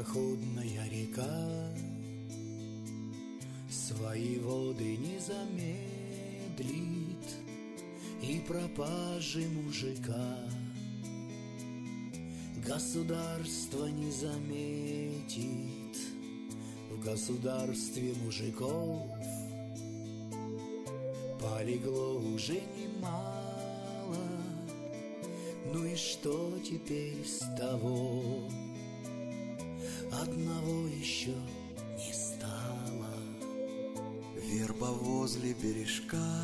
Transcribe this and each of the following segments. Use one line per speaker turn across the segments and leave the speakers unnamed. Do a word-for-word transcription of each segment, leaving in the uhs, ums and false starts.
Судоходная река свои воды не замедлит, и пропажи мужика государство не заметит. В государстве мужиков полегло уже немало. Ну и что теперь с того? Одного еще не стало.
Верба возле бережка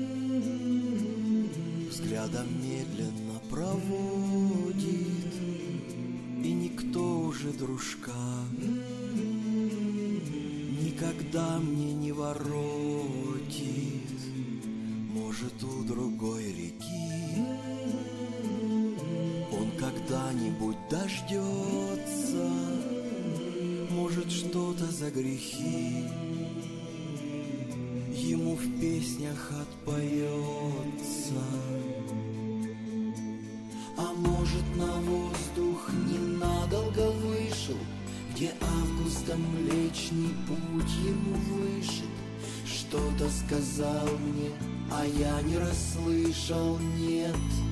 взглядом медленно проводит, и никто уже, дружка, никогда мне не воротит. Может, у другой реки он когда-нибудь дождется, может, что-то за грехи ему в песнях отпоется.
А может, на воздух ненадолго вышел, где августом Млечный Путь ему вышит. Что-то сказал мне, а я не расслышал, нет.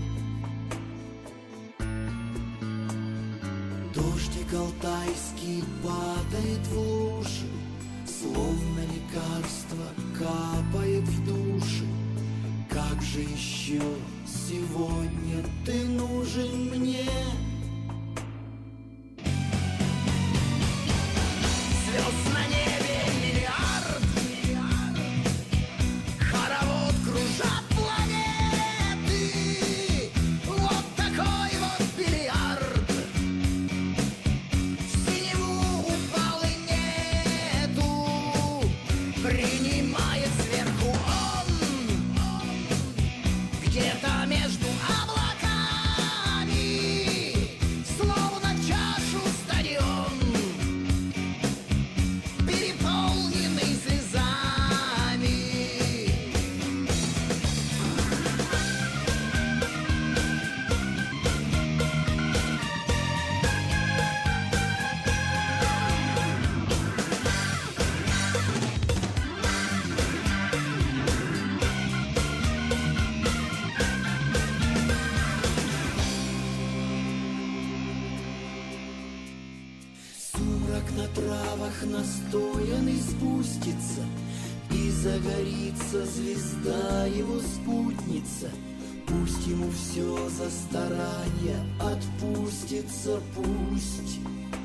Дождик алтайский падает в лужи, словно лекарство капает в душу. Как же еще сегодня ты нужен мне?
Звезд на небе миллиард, хоровод кружат планеты. Вот такой вот бильярд, в синеву упал и нету. Принимает сверху он, где-то между облаками, словно чашу стадион, переполненный слезами.
Сумрак на травах настоянный спустится, и загорится звезда его спутница. Пусть ему все за старание отпустится, пусть.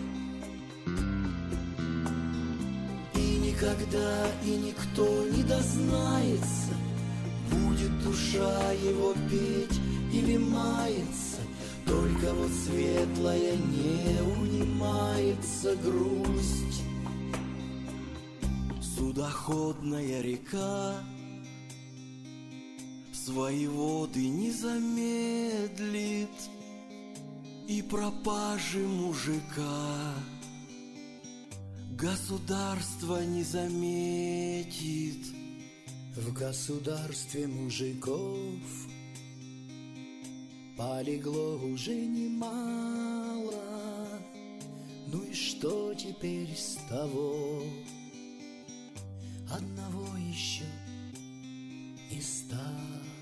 И никогда и никто не дознается, будет душа его петь или мается. Только вот светлая не унимается грусть.
Судоходная река свои воды не замедлит, и пропажи мужика государство не заметит.
В государстве мужиков полегло уже немало. Ну и что теперь с того? Одного еще не стало.